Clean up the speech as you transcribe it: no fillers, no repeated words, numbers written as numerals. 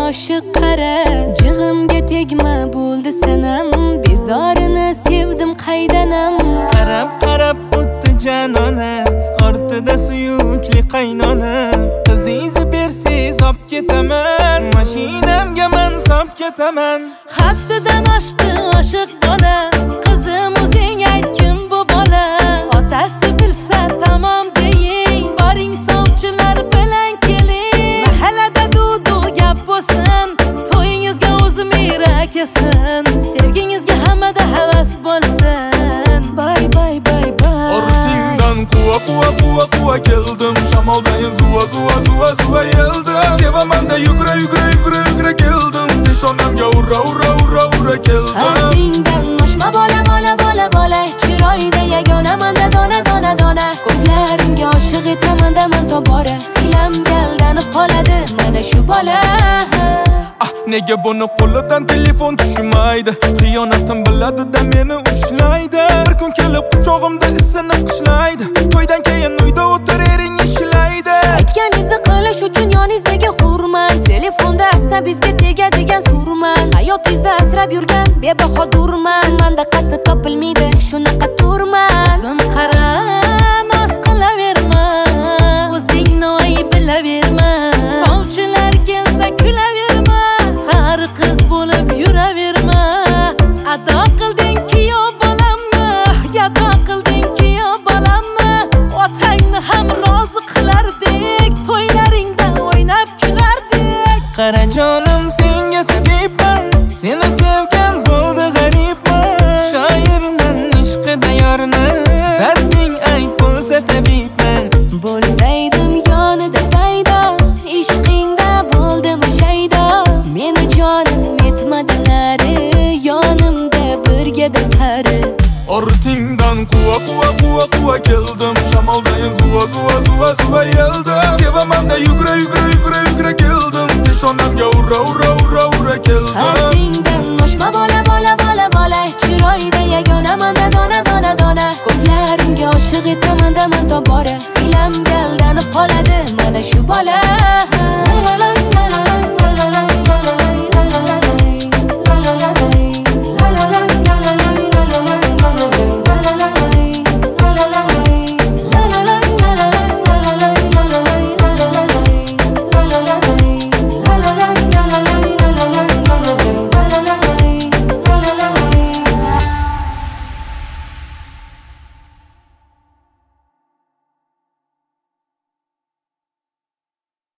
oshiq qara, jig'imga tegma bo'ldi sanam, bezorini sevdim qaydanam. Qarab o'tdi janona, ortida suyukli qaynona. Qizingizni bersiz olib ketaman, mashinamga men solib ketaman. Haddidan oshdi oshiq bola, qizim o'zing aytgin bu bola. Otasi bilsa tamom deying, boring sovchilar bilan keling. Mahallada dudu gap bo'lsin, to'yingizga o'zim irak yesin, sevgingizga hammada havas bo'lsin. Bay bay bay bay. Ortingdan quva keldim, shamoldayin zuva yeldim. Sevaman da yugra keldim, peshonamga urra keldim. Haddingdan oshma bola, chiroyda yagona manda dona. Ko'zlarimga oshiq etaman man tobora, xilamga aldanib qoladi mana shu bola. Nega buni qo'lidan telefon tushmaydi? Xiyonatim biladi-da meni ushlaydi. Bir kun kelib quchog'imda isini qishlaydi. To'ydan keyin uyda o'tir ering ishlaydi. Aytganingizni qilish uchun yoningizdagi hurman, telefonda asabingizga tegadigan surman. Hayotingizda asrab yurgan bebahodurman, menda qasd topilmaydi shunaqa turman. Qizim qara, noz qilaverma, o'zingni oy bilaverma. Sovchilar kelsa kulaverma, qari qiz bo'lib yuraverma. Ado qilding-ki yo bolamni, yado qilding-ki yo bolamni. Otangni ham rozi qilardik, to'ylaringda o'ynab kulardik. Qara jonim, senga tabibman, seni sevgan bo'ldi g'aribman. Shoirman ishqida yorni, darding ayt bo'lsa tabibman. Bo'lsaydim yonida paydo, ishqingda bo'ldim shaydo. Meni jonim yetmadilar, yonimda birgada qari. Ortingdan quva keldim, shamoldayin zuva yeldim. Sevaman da yugra keldim, peshonamga urra keldim. Haddingdan oshma bola, chiroyda yagona manda dona. Ko'zlarimga oshiq etaman man tobora, xilamga aldanib qoladi mana shu bola.